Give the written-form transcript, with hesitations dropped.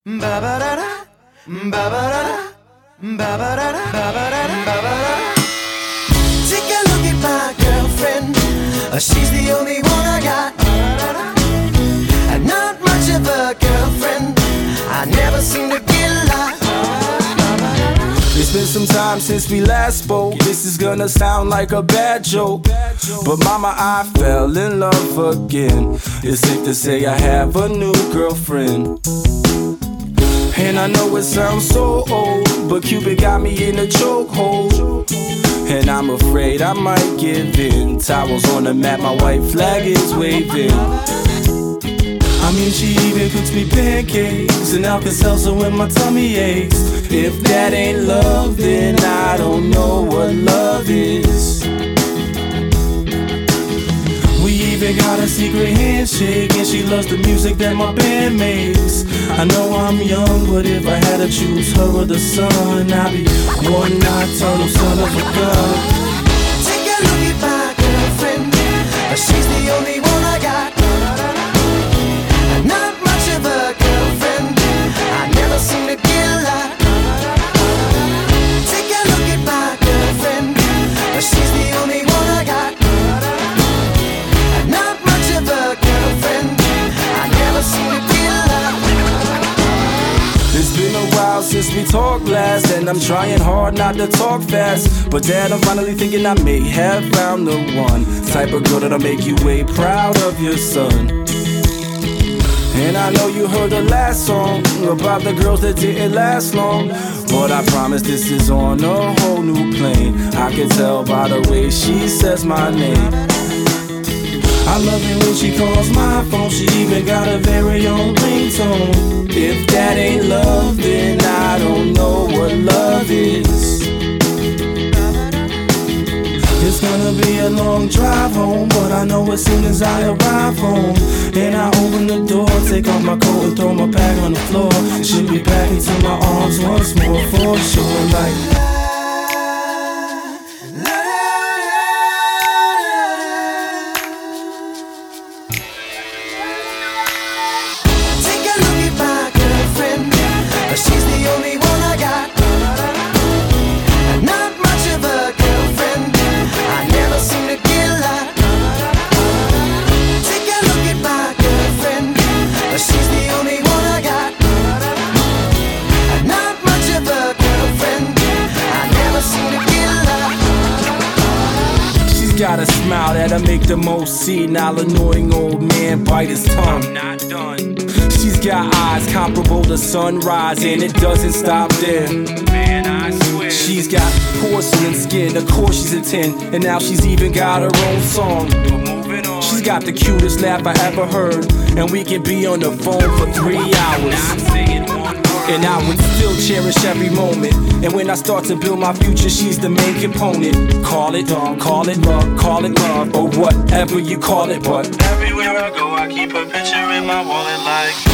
Ba-ba-da-da, ba-ba-da-da, ba-ba-da-da, ba-ba-da-da, ba-ba-da-da. Take a look at my girlfriend. She's the only one I got. And not much of a girlfriend. I never seem to get lost. It's been some time since we last spoke. This is gonna sound like a bad joke, but mama, I fell in love again. It's safe to say I have a new girlfriend. And I know it sounds so old, but Cupid got me in a chokehold. And I'm afraid I might give in. Towels on the mat, my white flag is waving. I mean, she even cooks me pancakes and Alka-Seltzer when my tummy aches. If that ain't love, then I don't know what love is. We even got a secret handshake, and she loves the music that my band makes. I know I'm young, but if I had to choose her or the sun, I'd be one nocturnal son of a gun. Take a look at my girlfriend. She's the only one I got. Not much of a girlfriend. I never seem to get lost. Take a look at my girlfriend. She's the only one I got. Not much of a girlfriend. I never seem to get lost. It's been a while since we talked last, and I'm trying hard not to talk fast. But Dad, I'm finally thinking I may have found the one. Type of girl that'll make you way proud of your son. And I know you heard the last song about the girls that didn't last long, but I promise this is on a whole new plane. I can tell by the way she says my name. I love it when she calls my phone. She even got a very own ringtone. If that ain't love, then I don't know what love is. It's gonna be a long drive home, but I know as soon as I arrive home and I open the door, take off my coat and throw my bag on the floor, she'll be back into my arms once more for sure. Like she's the only one I got. Not much of a girlfriend. I never seem to get lost. Take a look at my girlfriend. She's the only one I got. Not much of a girlfriend. I never seem to get lost. she's got a smile that'll make the most senile, annoying old man bite his tongue. I'm not done. She's got eyes comparable to sunrise, and it doesn't stop there. Man, I swear. She's got porcelain skin, of course she's a 10, and now she's even got her own song. But moving on. She's got the cutest laugh I ever heard, and we can be on the phone for 3 hours. Not saying one word. And I would still cherish every moment. And when I start to build my future, she's the main component. Call it love, call it love, or whatever you call it, but Everywhere I go, I keep a picture in my wallet like